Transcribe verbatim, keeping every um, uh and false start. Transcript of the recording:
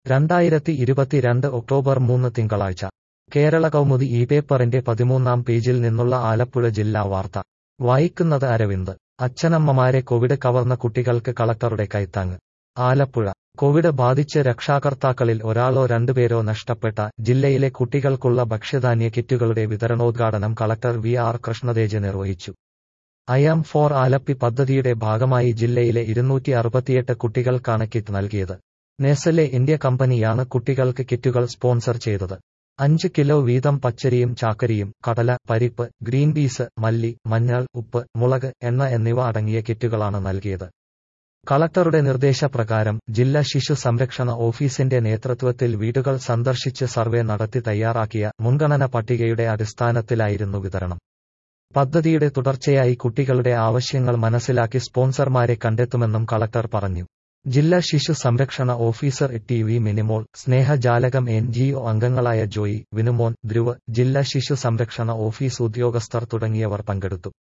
രണ്ടായിരത്തി ഇരുപത്തിരണ്ട് ഒക്ടോബർ മൂന്ന് തിങ്കളാഴ്ച കേരള കൗമുദി ഈ പേപ്പറിന്റെ പതിമൂന്നാം പേജിൽ നിന്നുള്ള ആലപ്പുഴ ജില്ലാ വാർത്ത വായിക്കുന്നത് അരവിന്ദ്. അച്ഛനമ്മമാരെ കോവിഡ് കവർന്ന കുട്ടികൾക്ക് കളക്ടറുടെ കൈത്താങ്ങ്. ആലപ്പുഴ കോവിഡ് ബാധിച്ച് രക്ഷാകർത്താക്കളിൽ ഒരാളോ രണ്ടുപേരോ നഷ്ടപ്പെട്ട ജില്ലയിലെ കുട്ടികൾക്കുള്ള ഭക്ഷ്യധാന്യ കിറ്റുകളുടെ വിതരണോദ്ഘാടനം കളക്ടർ വി ആർ കൃഷ്ണതേജ് നിർവഹിച്ചു. ഐ ആം ഫോർ ആലപ്പി പദ്ധതിയുടെ ഭാഗമായി ജില്ലയിലെ ഇരുന്നൂറ്റി അറുപത്തിയെട്ട് കുട്ടികൾക്കാണ് കിറ്റ് നൽകിയത്. നെസ്ലെ ഇന്ത്യ കമ്പനിയാണ് കുട്ടികൾക്ക് കിറ്റുകൾ സ്പോൺസർ ചെയ്തത്. അഞ്ച് കിലോ വീതം പച്ചരിയും ചാക്കരിയും കടല, പരിപ്പ്, ഗ്രീൻ പീസ്, മല്ലി, മഞ്ഞൾ, ഉപ്പ്, മുളക്, എണ്ണ എന്നിവ അടങ്ങിയ കിറ്റുകളാണ് നൽകിയത്. കളക്ടറുടെ നിർദ്ദേശപ്രകാരം ജില്ലാ ശിശു സംരക്ഷണ ഓഫീസിന്റെ നേതൃത്വത്തിൽ വീടുകൾ സന്ദർശിച്ച് സർവേ നടത്തി തയ്യാറാക്കിയ മുൻഗണന പട്ടികയുടെ അടിസ്ഥാനത്തിലായിരുന്നു വിതരണം. പദ്ധതിയുടെ തുടർച്ചയായി കുട്ടികളുടെ ആവശ്യങ്ങൾ മനസ്സിലാക്കി സ്പോൺസർമാരെ കണ്ടെത്തുമെന്നും കളക്ടർ പറഞ്ഞു. ജില്ലാ ശിശു സംരക്ഷണ officer T V Minimol, Snehajalakam N G O അംഗങ്ങളായ ജോയി, വിനുമോൻ, ധ്രുവ്, ജില്ലാ ശിശു സംരക്ഷണ ഓഫീസ് ഉദ്യോഗസ്ഥർ തുടങ്ങിയവർ പങ്കെടുത്തു.